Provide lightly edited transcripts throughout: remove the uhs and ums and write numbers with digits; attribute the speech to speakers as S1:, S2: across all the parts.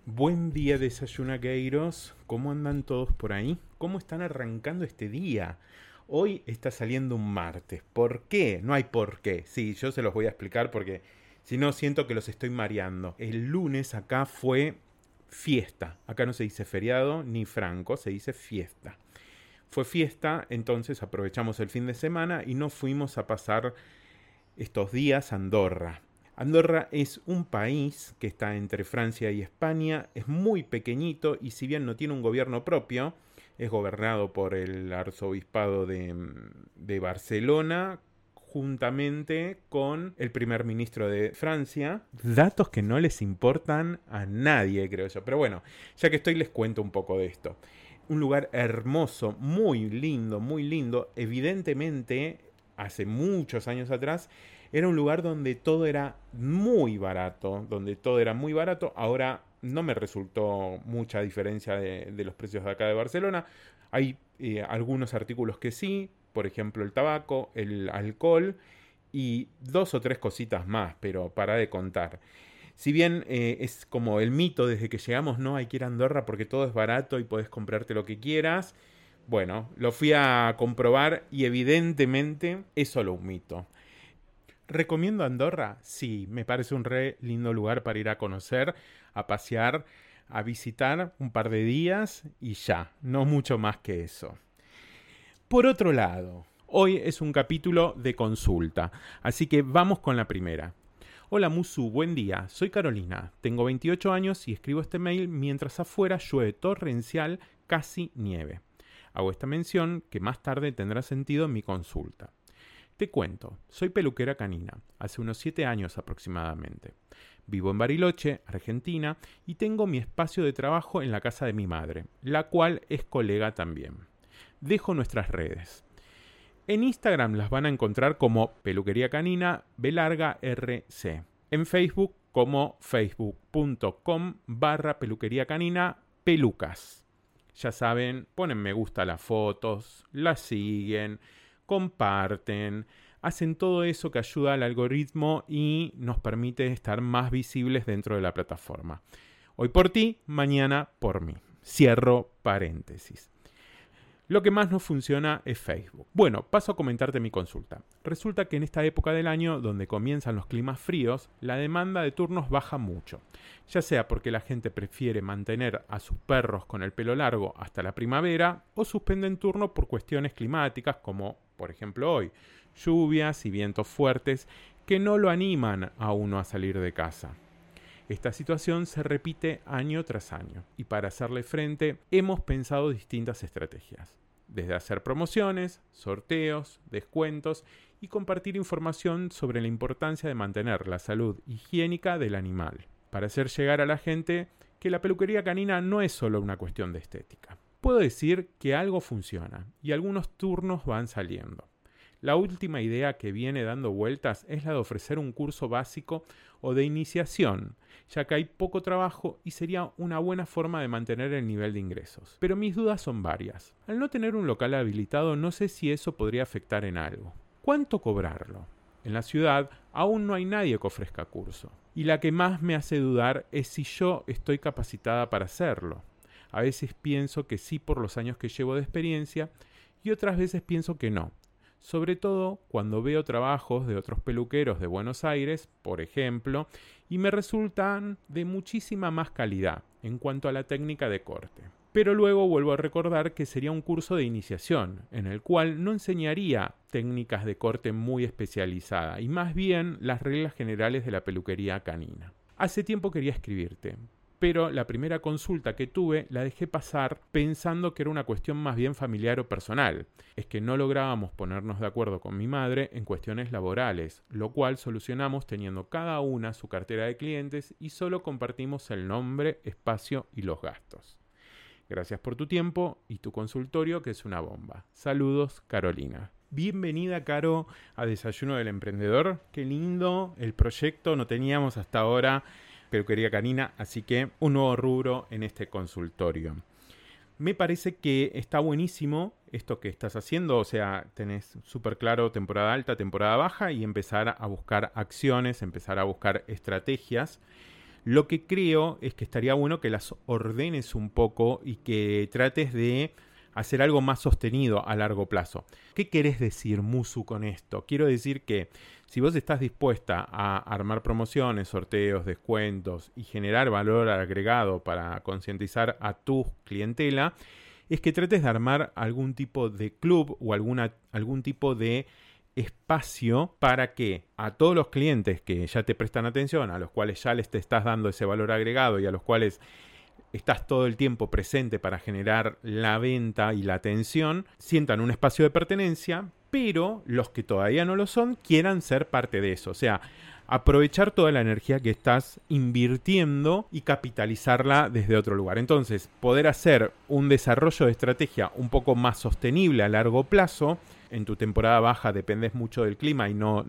S1: Buen día, desayunaqueiros. ¿Cómo andan todos por ahí? ¿Cómo están arrancando este día? Hoy está saliendo un martes. ¿Por qué? No hay por qué. Sí, yo se los voy a explicar porque si no siento que los estoy mareando. El lunes acá fue fiesta. Acá no se dice feriado ni franco, se dice fiesta. Fue fiesta, entonces aprovechamos el fin de semana y nos fuimos a pasar estos días a Andorra. Andorra es un país que está entre Francia y España, es muy pequeñito y si bien no tiene un gobierno propio, es gobernado por el arzobispado de Barcelona juntamente con el primer ministro de Francia. Datos que no les importan a nadie, creo yo. Pero bueno, ya que estoy les cuento un poco de esto. Un lugar hermoso, muy lindo, muy lindo. Evidentemente, hace muchos años atrás, era un lugar donde todo era muy barato, Ahora no me resultó mucha diferencia de los precios de acá de Barcelona. Hay algunos artículos que sí, por ejemplo el tabaco, el alcohol y dos o tres cositas más, pero para de contar. Si bien es como el mito desde que llegamos, no hay que ir a Andorra porque todo es barato y podés comprarte lo que quieras. Bueno, lo fui a comprobar y evidentemente es solo un mito. ¿Recomiendo Andorra? Sí, me parece un re lindo lugar para ir a conocer, a pasear, a visitar un par de días y ya, no mucho más que eso. Por otro lado, hoy es un capítulo de consulta, así que vamos con la primera. Hola Musu, buen día, soy Carolina, tengo 28 años y escribo este mail mientras afuera llueve torrencial, casi nieve. Hago esta mención que más tarde tendrá sentido en mi consulta. Te cuento, soy peluquera canina, hace unos 7 años aproximadamente. Vivo en Bariloche, Argentina, y tengo mi espacio de trabajo en la casa de mi madre, la cual es colega también. Dejo nuestras redes. En Instagram las van a encontrar como Peluquería Canina B larga RC. En Facebook como facebook.com/peluquería canina pelucas. Ya saben, ponen me gusta a las fotos, las siguen, comparten, hacen todo eso que ayuda al algoritmo y nos permite estar más visibles dentro de la plataforma. Hoy por ti, mañana por mí. Cierro paréntesis. Lo que más nos funciona es Facebook. Bueno, paso a comentarte mi consulta. Resulta que en esta época del año, donde comienzan los climas fríos, la demanda de turnos baja mucho. Ya sea porque la gente prefiere mantener a sus perros con el pelo largo hasta la primavera o suspenden turno por cuestiones climáticas como, por ejemplo, hoy, lluvias y vientos fuertes que no lo animan a uno a salir de casa. Esta situación se repite año tras año y para hacerle frente hemos pensado distintas estrategias, desde hacer promociones, sorteos, descuentos y compartir información sobre la importancia de mantener la salud higiénica del animal, para hacer llegar a la gente que la peluquería canina no es solo una cuestión de estética. Puedo decir que algo funciona y algunos turnos van saliendo. La última idea que viene dando vueltas es la de ofrecer un curso básico o de iniciación, ya que hay poco trabajo y sería una buena forma de mantener el nivel de ingresos. Pero mis dudas son varias. Al no tener un local habilitado, no sé si eso podría afectar en algo. ¿Cuánto cobrarlo? En la ciudad aún no hay nadie que ofrezca curso. Y la que más me hace dudar es si yo estoy capacitada para hacerlo. A veces pienso que sí por los años que llevo de experiencia y otras veces pienso que no. Sobre todo cuando veo trabajos de otros peluqueros de Buenos Aires, por ejemplo, y me resultan de muchísima más calidad en cuanto a la técnica de corte. Pero luego vuelvo a recordar que sería un curso de iniciación, en el cual no enseñaría técnicas de corte muy especializada y más bien las reglas generales de la peluquería canina. Hace tiempo quería escribirte, pero la primera consulta que tuve la dejé pasar pensando que era una cuestión más bien familiar o personal. Es que no lográbamos ponernos de acuerdo con mi madre en cuestiones laborales, lo cual solucionamos teniendo cada una su cartera de clientes y solo compartimos el nombre, espacio y los gastos. Gracias por tu tiempo y tu consultorio, que es una bomba. Saludos, Carolina. Bienvenida, Caro, a Desayuno del Emprendedor. Qué lindo el proyecto, no teníamos hasta ahora peluquería canina, así que un nuevo rubro en este consultorio. Me parece que está buenísimo esto que estás haciendo, o sea, tenés súper claro temporada alta, temporada baja y empezar a buscar acciones, empezar a buscar estrategias. Lo que creo es que estaría bueno que las ordenes un poco y que trates de hacer algo más sostenido a largo plazo. ¿Qué querés decir, Musu, con esto? Quiero decir que si vos estás dispuesta a armar promociones, sorteos, descuentos y generar valor agregado para concientizar a tu clientela, es que trates de armar algún tipo de club o algún tipo de espacio para que a todos los clientes que ya te prestan atención, a los cuales ya les te estás dando ese valor agregado y a los cuales estás todo el tiempo presente para generar la venta y la atención, sientan un espacio de pertenencia, pero los que todavía no lo son quieran ser parte de eso. O sea, aprovechar toda la energía que estás invirtiendo y capitalizarla desde otro lugar. Entonces, poder hacer un desarrollo de estrategia un poco más sostenible a largo plazo. En tu temporada baja dependes mucho del clima y no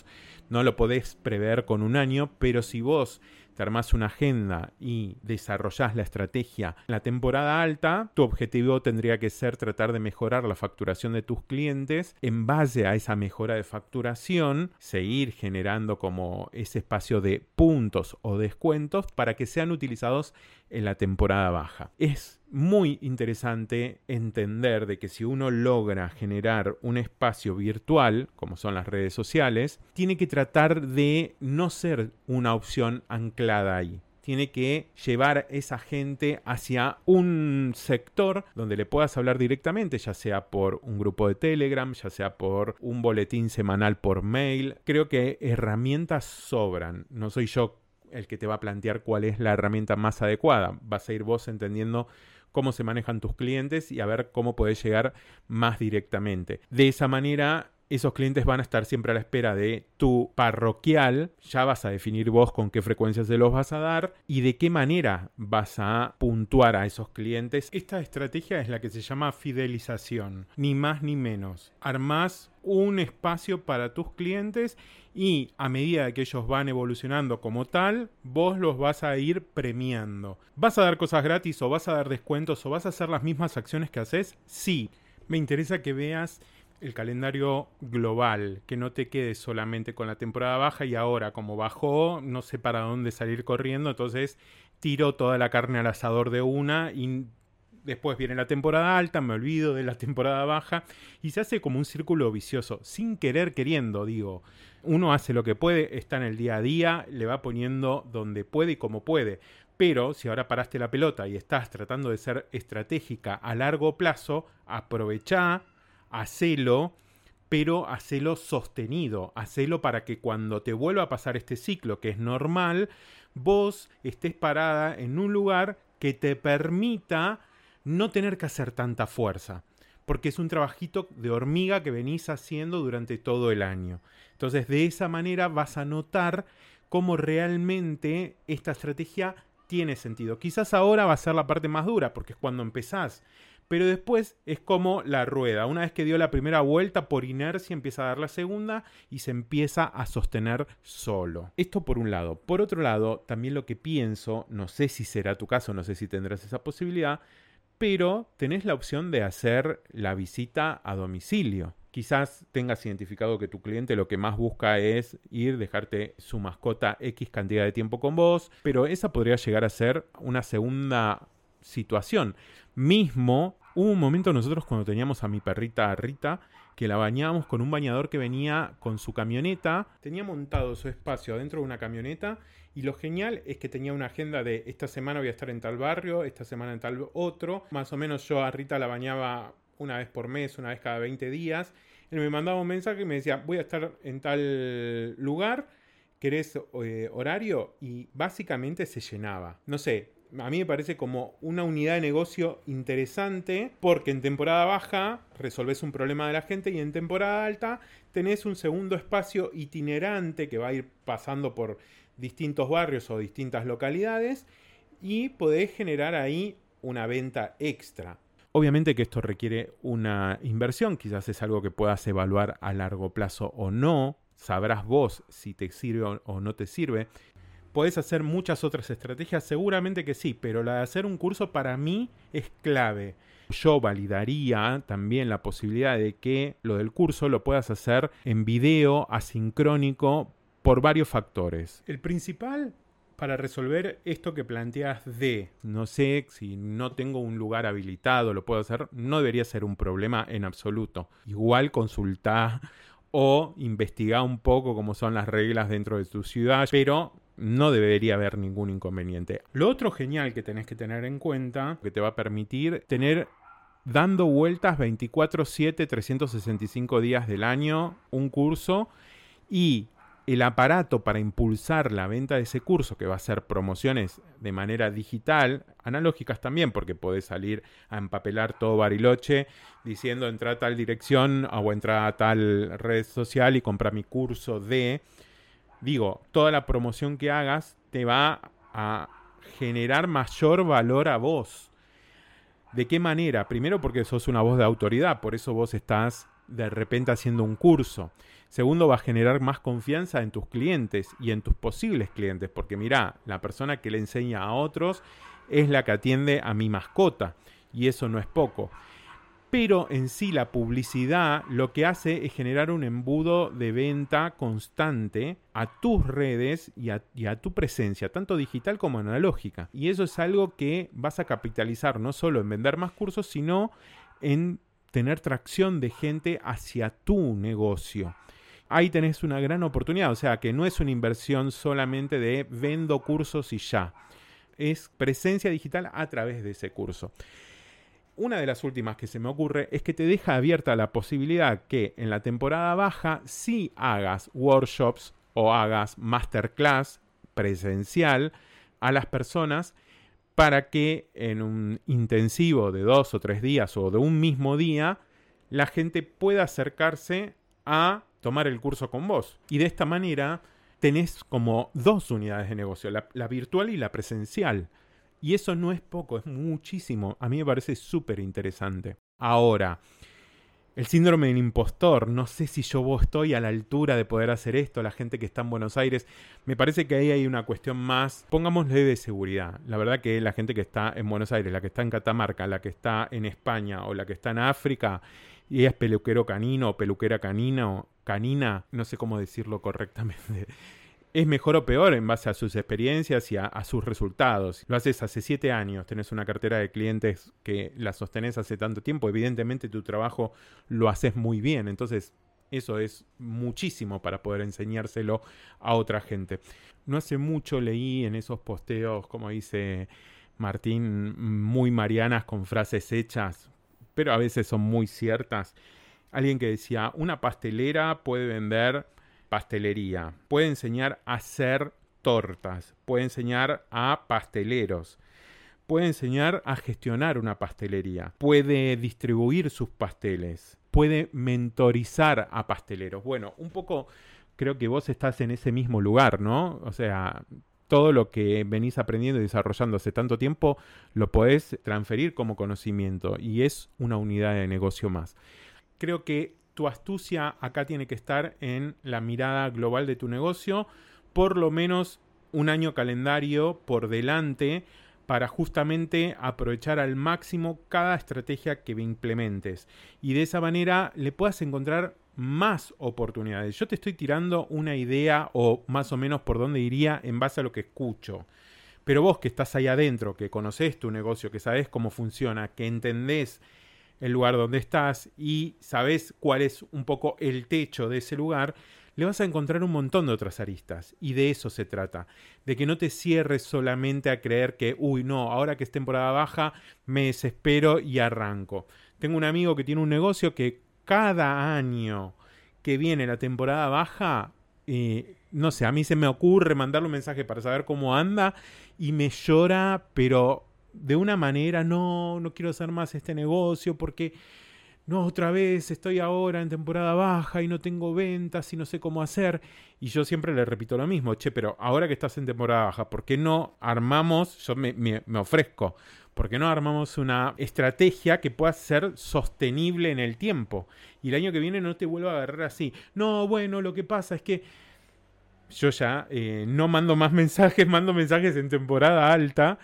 S1: lo podés prever con un año, pero si vos te armás una agenda y desarrollás la estrategia en la temporada alta, tu objetivo tendría que ser tratar de mejorar la facturación de tus clientes. En base a esa mejora de facturación, seguir generando como ese espacio de puntos o descuentos para que sean utilizados en la temporada baja. Es muy interesante entender de que si uno logra generar un espacio virtual, como son las redes sociales, tiene que tratar de no ser una opción anclada ahí. Tiene que llevar esa gente hacia un sector donde le puedas hablar directamente, ya sea por un grupo de Telegram, ya sea por un boletín semanal por mail. Creo que herramientas sobran. No soy yo el que te va a plantear cuál es la herramienta más adecuada. Vas a ir vos entendiendo cómo se manejan tus clientes y a ver cómo podés llegar más directamente. De esa manera, esos clientes van a estar siempre a la espera de tu parroquial. Ya vas a definir vos con qué frecuencia se los vas a dar y de qué manera vas a puntuar a esos clientes. Esta estrategia es la que se llama fidelización, ni más ni menos. Armás un espacio para tus clientes y a medida que ellos van evolucionando como tal, vos los vas a ir premiando. ¿Vas a dar cosas gratis o vas a dar descuentos o vas a hacer las mismas acciones que haces? Sí, me interesa que veas el calendario global, que no te quedes solamente con la temporada baja y ahora como bajó, no sé para dónde salir corriendo, entonces tiro toda la carne al asador de una y después viene la temporada alta, me olvido de la temporada baja y se hace como un círculo vicioso, sin querer queriendo, digo. Uno hace lo que puede, está en el día a día, le va poniendo donde puede y como puede. Pero si ahora paraste la pelota y estás tratando de ser estratégica a largo plazo, aprovechá, hacelo, pero hacelo sostenido. Hacelo para que cuando te vuelva a pasar este ciclo, que es normal, vos estés parada en un lugar que te permita no tener que hacer tanta fuerza, porque es un trabajito de hormiga que venís haciendo durante todo el año. Entonces, de esa manera vas a notar cómo realmente esta estrategia tiene sentido. Quizás ahora va a ser la parte más dura, porque es cuando empezás, pero después es como la rueda. Una vez que dio la primera vuelta, por inercia empieza a dar la segunda y se empieza a sostener solo. Esto por un lado. Por otro lado, también lo que pienso, no sé si será tu caso, no sé si tendrás esa posibilidad, pero tenés la opción de hacer la visita a domicilio. Quizás tengas identificado que tu cliente lo que más busca es ir, dejarte su mascota X cantidad de tiempo con vos, pero esa podría llegar a ser una segunda situación. Mismo, hubo un momento nosotros cuando teníamos a mi perrita Rita, que la bañábamos con un bañador que venía con su camioneta, tenía montado su espacio adentro de una camioneta y lo genial es que tenía una agenda de esta semana voy a estar en tal barrio, esta semana en tal otro. Más o menos yo a Rita la bañaba una vez por mes, una vez cada 20 días. Él me mandaba un mensaje y me decía voy a estar en tal lugar, ¿querés horario? Y básicamente se llenaba. No sé, a mí me parece como una unidad de negocio interesante porque en temporada baja resolvés un problema de la gente y en temporada alta tenés un segundo espacio itinerante que va a ir pasando por distintos barrios o distintas localidades y podés generar ahí una venta extra. Obviamente que esto requiere una inversión, quizás es algo que puedas evaluar a largo plazo o no, sabrás vos si te sirve o no te sirve. Podés hacer muchas otras estrategias, seguramente que sí, pero la de hacer un curso para mí es clave. Yo validaría también la posibilidad de que lo del curso lo puedas hacer en video asincrónico por varios factores. El principal, para resolver esto que planteas de, no sé, si no tengo un lugar habilitado, lo puedo hacer, no debería ser un problema en absoluto. Igual consultá o investigá un poco cómo son las reglas dentro de tu ciudad, pero no debería haber ningún inconveniente. Lo otro genial que tenés que tener en cuenta, que te va a permitir tener dando vueltas 24/7, 365 días del año, un curso, y el aparato para impulsar la venta de ese curso, que va a ser promociones de manera digital, analógicas también, porque podés salir a empapelar todo Bariloche diciendo entra a tal dirección o entra a tal red social y compra mi curso de... Digo, toda la promoción que hagas te va a generar mayor valor a vos. ¿De qué manera? Primero porque sos una voz de autoridad, por eso vos estás de repente haciendo un curso. Segundo, va a generar más confianza en tus clientes y en tus posibles clientes, porque mirá, la persona que le enseña a otros es la que atiende a mi mascota, y eso no es poco. Pero en sí la publicidad lo que hace es generar un embudo de venta constante a tus redes y a tu presencia, tanto digital como analógica. Y eso es algo que vas a capitalizar no solo en vender más cursos, sino en tener tracción de gente hacia tu negocio. Ahí tenés una gran oportunidad, o sea que no es una inversión solamente de vendo cursos y ya. Es presencia digital a través de ese curso. Una de las últimas que se me ocurre es que te deja abierta la posibilidad que en la temporada baja sí hagas workshops o hagas masterclass presencial a las personas para que en un intensivo de 2 o 3 días o de un mismo día la gente pueda acercarse a tomar el curso con vos. Y de esta manera tenés como 2 unidades de negocio, la virtual y la presencial. Y eso no es poco, es muchísimo. A mí me parece súper interesante. Ahora, el síndrome del impostor. No sé si yo estoy a la altura de poder hacer esto. La gente que está en Buenos Aires. Me parece que ahí hay una cuestión más, pongámosle, de seguridad. La verdad que la gente que está en Buenos Aires, la que está en Catamarca, la que está en España o la que está en África y es peluquero canino o peluquera canina, no sé cómo decirlo correctamente. Es mejor o peor en base a sus experiencias y a sus resultados. Lo haces hace 7 años, tenés una cartera de clientes que la sostenés hace tanto tiempo. Evidentemente tu trabajo lo haces muy bien. Entonces eso es muchísimo para poder enseñárselo a otra gente. No hace mucho leí en esos posteos, como dice Martín, muy marianas con frases hechas, pero a veces son muy ciertas. Alguien que decía, una pastelera puede vender pastelería, puede enseñar a hacer tortas, puede enseñar a pasteleros, puede enseñar a gestionar una pastelería, puede distribuir sus pasteles, puede mentorizar a pasteleros. Bueno, un poco creo que vos estás en ese mismo lugar, ¿no? O sea, todo lo que venís aprendiendo y desarrollando hace tanto tiempo lo podés transferir como conocimiento y es una unidad de negocio más. Creo que tu astucia acá tiene que estar en la mirada global de tu negocio, por lo menos un año calendario por delante para justamente aprovechar al máximo cada estrategia que implementes y de esa manera le puedas encontrar más oportunidades. Yo te estoy tirando una idea o más o menos por dónde iría en base a lo que escucho. Pero vos que estás ahí adentro, que conocés tu negocio, que sabés cómo funciona, que entendés el lugar donde estás y sabés cuál es un poco el techo de ese lugar, le vas a encontrar un montón de otras aristas. Y de eso se trata. De que no te cierres solamente a creer que, uy, no, ahora que es temporada baja, me desespero y arranco. Tengo un amigo que tiene un negocio que cada año que viene la temporada baja, no sé, a mí se me ocurre mandarle un mensaje para saber cómo anda y me llora, pero de una manera, no quiero hacer más este negocio porque no, otra vez estoy ahora en temporada baja y no tengo ventas y no sé cómo hacer. Y yo siempre le repito lo mismo, che, pero ahora que estás en temporada baja, ¿por qué no armamos, yo me ofrezco, ¿por qué no armamos una estrategia que pueda ser sostenible en el tiempo? Y el año que viene no te vuelvo a agarrar así. No, bueno, lo que pasa es que yo ya no mando más mensajes, mando mensajes en temporada alta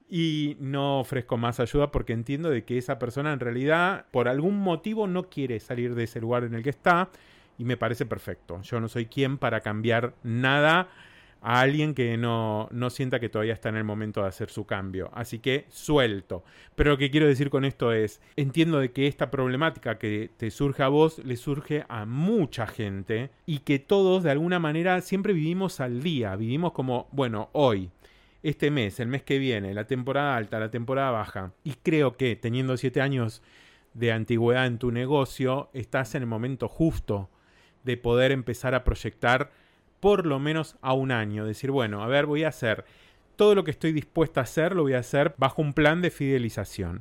S1: y no ofrezco más ayuda porque entiendo de que esa persona en realidad por algún motivo no quiere salir de ese lugar en el que está y me parece perfecto. Yo no soy quien para cambiar nada a alguien que no sienta que todavía está en el momento de hacer su cambio. Así que suelto. Pero lo que quiero decir con esto es, entiendo de que esta problemática que te surge a vos le surge a mucha gente y que todos de alguna manera siempre vivimos al día, vivimos como, bueno, hoy, este mes, el mes que viene, la temporada alta, la temporada baja. Y creo que teniendo 7 años de antigüedad en tu negocio, estás en el momento justo de poder empezar a proyectar por lo menos a un año. Decir, bueno, a ver, voy a hacer todo lo que estoy dispuesta a hacer, lo voy a hacer bajo un plan de fidelización.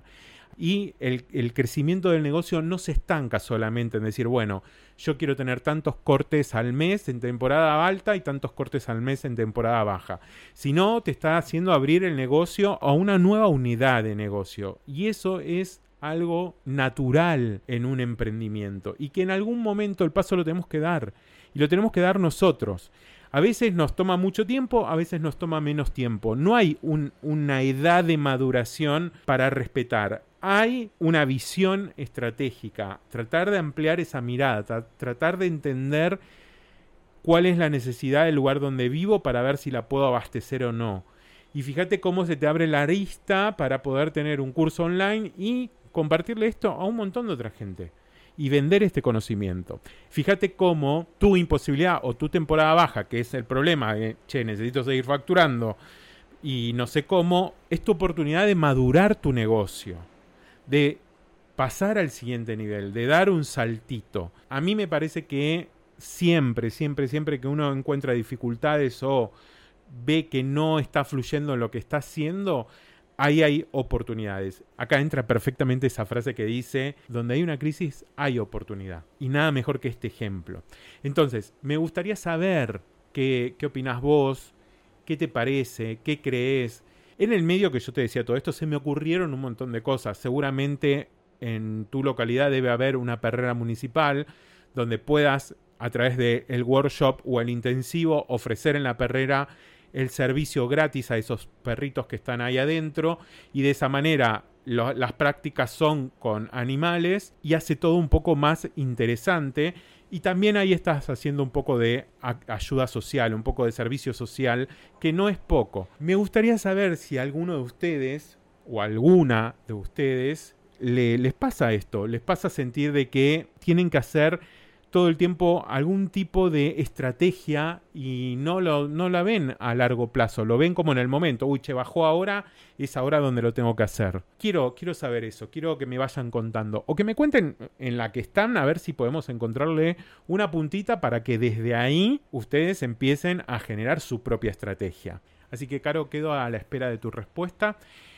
S1: Y el crecimiento del negocio no se estanca solamente en decir, bueno, yo quiero tener tantos cortes al mes en temporada alta y tantos cortes al mes en temporada baja. Sino te está haciendo abrir el negocio a una nueva unidad de negocio. Y eso es algo natural en un emprendimiento. Y que en algún momento el paso lo tenemos que dar. Y lo tenemos que dar nosotros. A veces nos toma mucho tiempo, a veces nos toma menos tiempo. No hay una edad de maduración para respetar. Hay una visión estratégica. Tratar de ampliar esa mirada, tratar de entender cuál es la necesidad del lugar donde vivo para ver si la puedo abastecer o no. Y fíjate cómo se te abre la arista para poder tener un curso online y compartirle esto a un montón de otra gente. Y vender este conocimiento. Fíjate cómo tu imposibilidad o tu temporada baja, que es el problema, necesito seguir facturando y no sé cómo, es tu oportunidad de madurar tu negocio, de pasar al siguiente nivel, de dar un saltito. A mí me parece que siempre que uno encuentra dificultades o ve que no está fluyendo en lo que está haciendo, ahí hay oportunidades. Acá entra perfectamente esa frase que dice, donde hay una crisis hay oportunidad. Y nada mejor que este ejemplo. Entonces, me gustaría saber qué opinás vos, qué te parece, qué crees. En el medio que yo te decía todo esto, se me ocurrieron un montón de cosas. Seguramente en tu localidad debe haber una perrera municipal donde puedas, a través del workshop o el intensivo, ofrecer en la perrera el servicio gratis a esos perritos que están ahí adentro, y de esa manera las prácticas son con animales y hace todo un poco más interesante. Y también ahí estás haciendo un poco de ayuda social, un poco de servicio social, que no es poco. Me gustaría saber si alguno de ustedes o alguna de ustedes les pasa esto, les pasa sentir de que tienen que hacer todo el tiempo algún tipo de estrategia y no la ven a largo plazo, lo ven como en el momento. Uy, bajó ahora, es ahora donde lo tengo que hacer. Quiero saber eso, quiero que me vayan contando o que me cuenten en la que están, a ver si podemos encontrarle una puntita para que desde ahí ustedes empiecen a generar su propia estrategia. Así que, Caro, quedo a la espera de tu respuesta.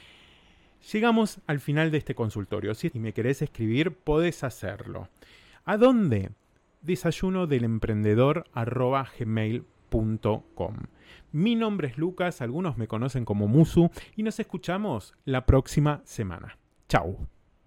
S1: Llegamos al final de este consultorio. Si me querés escribir, podés hacerlo. ¿A dónde? desayunodelemprendedor@gmail.com. Mi nombre es Lucas, algunos me conocen como Musu y nos escuchamos la próxima semana. Chau.